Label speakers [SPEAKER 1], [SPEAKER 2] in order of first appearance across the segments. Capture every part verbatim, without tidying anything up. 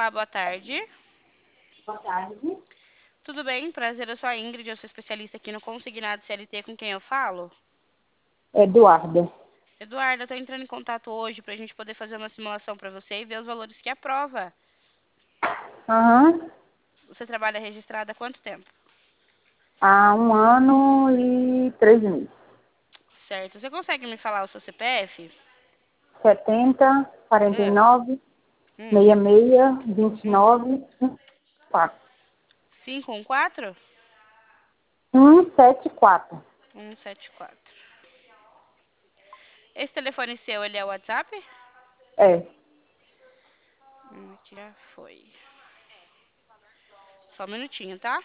[SPEAKER 1] Olá, boa tarde.
[SPEAKER 2] Boa tarde.
[SPEAKER 1] Tudo bem? Prazer, eu sou a Ingrid, eu sou especialista aqui no Consignado C L T, com quem eu falo.
[SPEAKER 2] Eduarda.
[SPEAKER 1] Eduarda, eu tô entrando em contato hoje pra gente poder fazer uma simulação pra você e ver os valores que aprova.
[SPEAKER 2] Aham.
[SPEAKER 1] Você trabalha registrada há quanto tempo?
[SPEAKER 2] Há um ano e três meses.
[SPEAKER 1] Certo. Você consegue me falar o seu C P F?
[SPEAKER 2] setenta, quarenta e
[SPEAKER 1] É.
[SPEAKER 2] nove,
[SPEAKER 1] Hum.
[SPEAKER 2] sessenta e seis, vinte e
[SPEAKER 1] Hum.
[SPEAKER 2] nove, quatro.
[SPEAKER 1] cinco um quatro?
[SPEAKER 2] cento e setenta e quatro.
[SPEAKER 1] cento e setenta e quatro. Esse telefone seu, ele é o WhatsApp?
[SPEAKER 2] É.
[SPEAKER 1] Hum, aqui já foi. Só um minutinho, tá?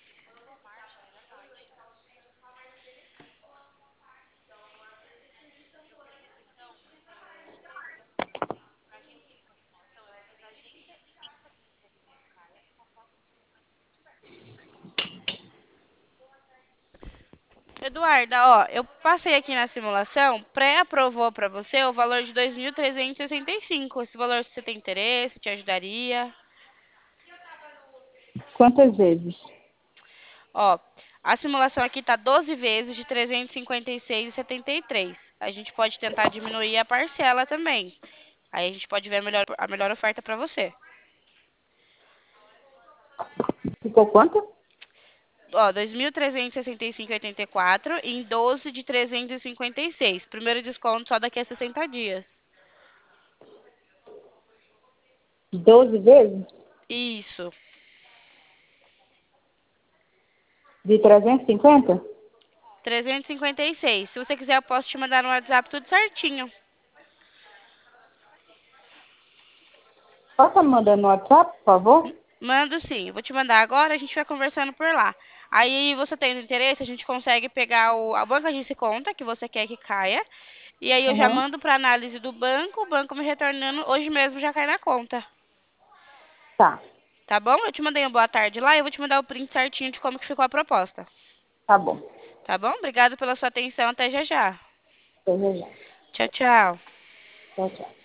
[SPEAKER 1] Eduarda, ó, eu passei aqui na simulação, pré-aprovou pra você o valor de dois mil trezentos e sessenta e cinco. Esse valor, se você tem interesse, te ajudaria.
[SPEAKER 2] Quantas vezes?
[SPEAKER 1] Ó, a simulação aqui tá doze vezes de trezentos e cinquenta e seis e setenta e três. A gente pode tentar diminuir a parcela também. Aí a gente pode ver a melhor, a melhor oferta pra você.
[SPEAKER 2] Ficou quanto?
[SPEAKER 1] Ó, dois mil trezentos e sessenta e cinco e oitenta e quatro em doze de trezentos e cinquenta e seis. Primeiro desconto só daqui a sessenta dias.
[SPEAKER 2] doze vezes?
[SPEAKER 1] Isso.
[SPEAKER 2] De trezentos e cinquenta?
[SPEAKER 1] trezentos e cinquenta e seis. Se você quiser, eu posso te mandar no WhatsApp tudo certinho.
[SPEAKER 2] Posso mandar no WhatsApp, por favor?
[SPEAKER 1] Mando sim. Vou te mandar agora, a gente vai conversando por lá. Aí, você tendo interesse, a gente consegue pegar o, a banca de conta que você quer que caia. E aí, eu já
[SPEAKER 2] Aham.
[SPEAKER 1] mando para análise do banco. O banco me retornando, hoje mesmo já cai na conta.
[SPEAKER 2] Tá.
[SPEAKER 1] Tá bom? Eu te mandei uma boa tarde lá e eu vou te mandar o print certinho de como que ficou a proposta.
[SPEAKER 2] Tá bom.
[SPEAKER 1] Tá bom? Obrigado pela sua atenção. Até já já.
[SPEAKER 2] Até já.
[SPEAKER 1] Tchau, tchau.
[SPEAKER 2] Tchau, tchau.